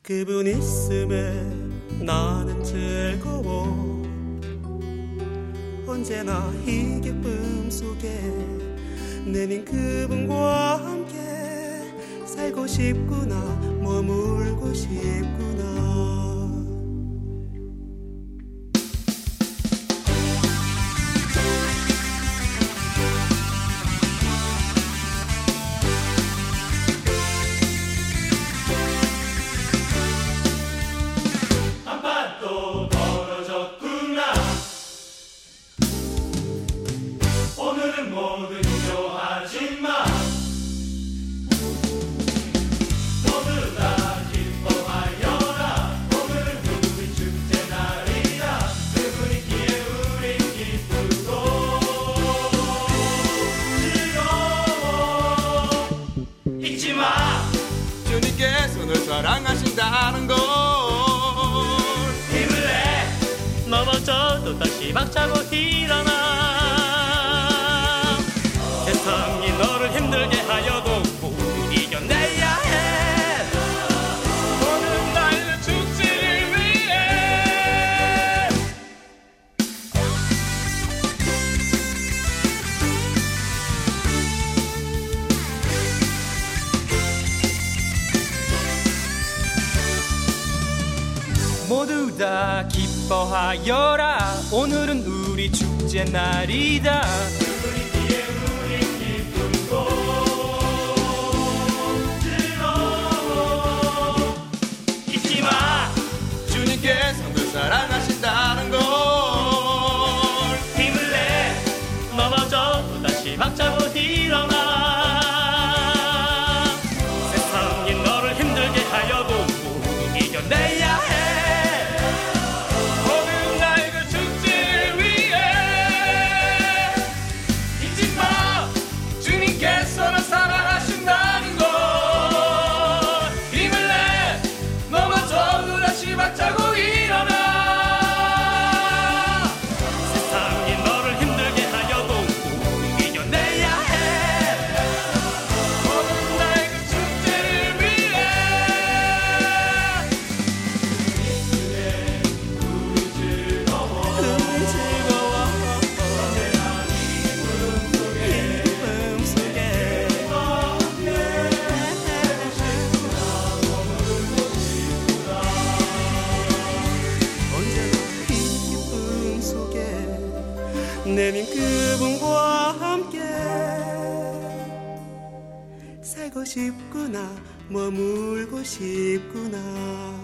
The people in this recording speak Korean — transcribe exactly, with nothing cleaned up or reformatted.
그분 있음에 나는 즐거워. 언제나 이 기쁨 속에 내민 그분과 함께 살고 싶구나, 머물고 싶구나. 한반도 벌어졌구나. 오늘은 모두 힘겨워하지마. 모두 다 기뻐하여라. 오늘은 우리 축제 날이다. 그분이기에 우리 기쁘고 즐거워. 잊지마, 주님께서 널 사랑하신다는 걸. 힘을 내. 넘어져도 다시 박차고 일어나. 세상이 너를 힘들게 하여도 모두 이겨내야 해. 오늘 날의 축제를 위해. 모두 다 기뻐하여라. 오늘은 우리 축제 날이다. 그분이기에 우리 기쁘고 즐거워. 잊지마, 주님께서 널 사랑하신다는 걸. 힘을 내. 넘어져도 다시 박차고 일어나. 세상이 너를 힘들게 하여도 모두 이겨내야 해. 오늘 날의 그 축제를 위해. 잊지 마, 주님께서 널 사랑하신다는 걸. 힘을 내. 넘어져도 다시 박차고 일어나. 세상이 너를 힘들게 하여도 모두 이겨내야 해. 오늘 날의 그 축제를 위해. 우리 즐거워. 기쁨 속에 언제나 이 기쁨 속에 내민 그분과 함께 살고 싶구나, 머물고 싶구나.